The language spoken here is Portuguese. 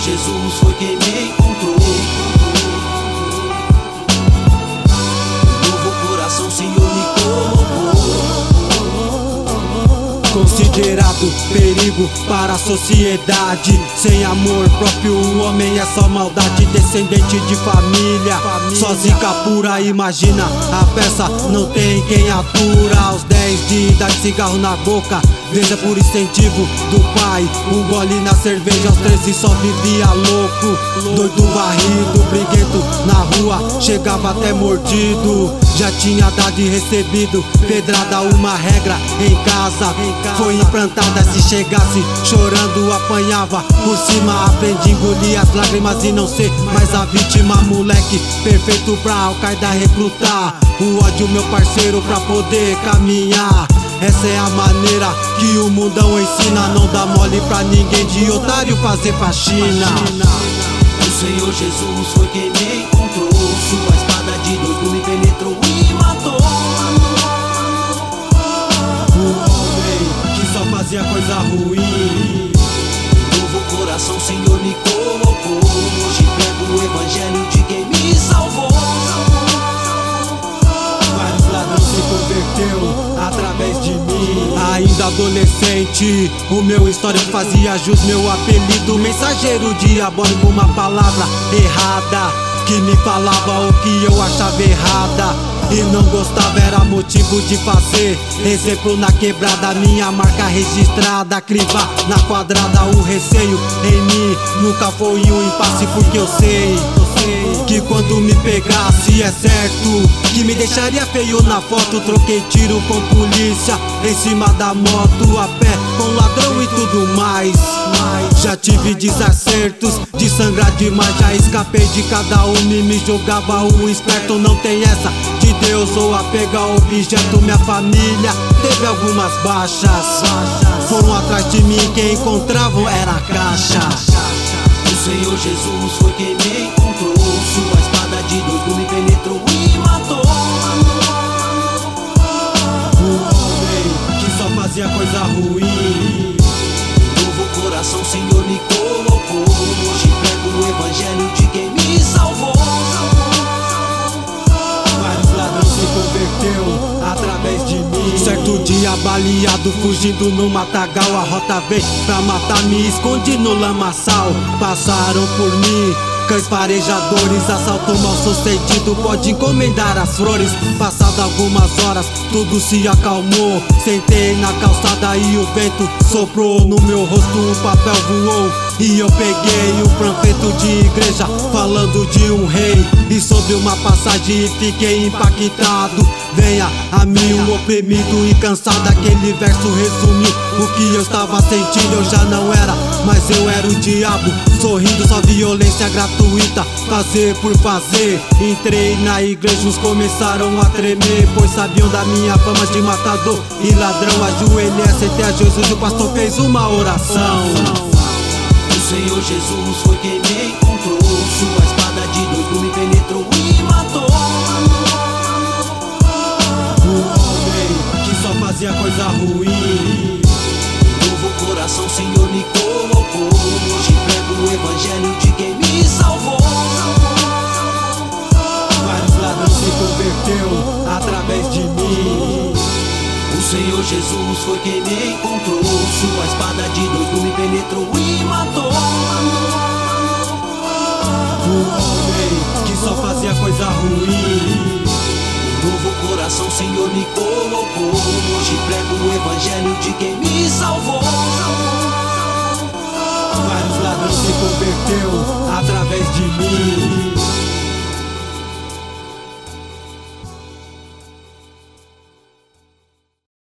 Jesus foi quem me encontrou. Um novo coração, Senhor, me colocou. Considerado perigo para a sociedade, sem amor próprio o homem é só maldade. Descendente de família, só zica pura. Imagina a peça, não tem quem atura. Aos 10 de idade, cigarro na boca, veja por incentivo do pai. Um gole na cerveja, aos 13 só vivia louco. Doido, varrido, briguento na rua, chegava até mordido. Já tinha dado e recebido pedrada, uma regra em casa foi implantada. Se chegasse chorando, apanhava por cima. Aprendi a engolir as lágrimas e não ser mais a vítima. Moleque perfeito pra Al-Qaeda recrutar. O ódio, meu parceiro, pra poder caminhar. Essa é a maneira que o mundão ensina. Não dá mole pra ninguém, de otário fazer faxina. O Senhor Jesus foi quem me encontrou. Sua espada de doido me penetrou e matou. O homem que só fazia coisa ruim. Um novo coração, Senhor, me colocou. Hoje prego o evangelho de quem me salvou. Vários ladrões se converteu através de mim. Ainda adolescente, o meu histórico fazia jus meu apelido. Mensageiro diabólico, uma palavra errada que me falava o que eu achava errada e não gostava, era motivo de fazer exemplo na quebrada. Minha marca registrada, crivar na quadrada. O receio em mim nunca foi um impasse, porque eu sei que quando me pegasse é certo que me deixaria feio na foto. Troquei tiro com polícia em cima da moto, a pé com ladrão e tudo mais. Já tive desacertos de sangrar demais, já escapei de cada um e me jogava o esperto. Não tem essa de Deus ou a pegar objeto. Minha família teve algumas baixas, foram atrás de mim, quem encontravam era a caixa. O Senhor Jesus foi quem me encontrou. Sua espada de doido me penetrou e matou. O homem que só fazia coisa ruim. Um novo coração, Senhor, me colocou. Hoje prego o evangelho de quem me salvou. Vários ladrões se converteu através de mim. Certo dia baleado, fugindo no matagal. A rota veio pra matar, me escondi no lamaçal. Passaram por mim cães farejadores, assalto mal sucedido, pode encomendar as flores. Passado algumas horas, tudo se acalmou. Sentei na calçada e o vento soprou no meu rosto, um papel voou e eu peguei um panfleto de igreja falando de um rei e sobre uma passagem e fiquei impactado. Venha a mim o oprimido e cansado. Aquele verso resumiu o que eu estava sentindo. Eu já não era, mas eu era o diabo. Sorrindo, só violência gratuita, fazer por fazer. Entrei na igreja, uns começaram a tremer, pois sabiam da minha fama de matador e ladrão. Ajoelhei, aceitei a Jesus e o pastor fez uma oração. O Senhor Jesus foi quem me encontrou. Sua espada de doido me penetrou e matou. O homem que só fazia coisa ruim. Um novo coração, Senhor, me colocou. Hoje prego o evangelho de quem me salvou. Vários ladrões se converteu através de mim. O Senhor Jesus foi quem me encontrou. Sua espada de doido me penetrou e matou. O homem que só fazia coisa ruim. Um novo coração, Senhor, me colocou. Hoje prego o evangelho de quem me salvou. Vários ladrões se converteu através de mim.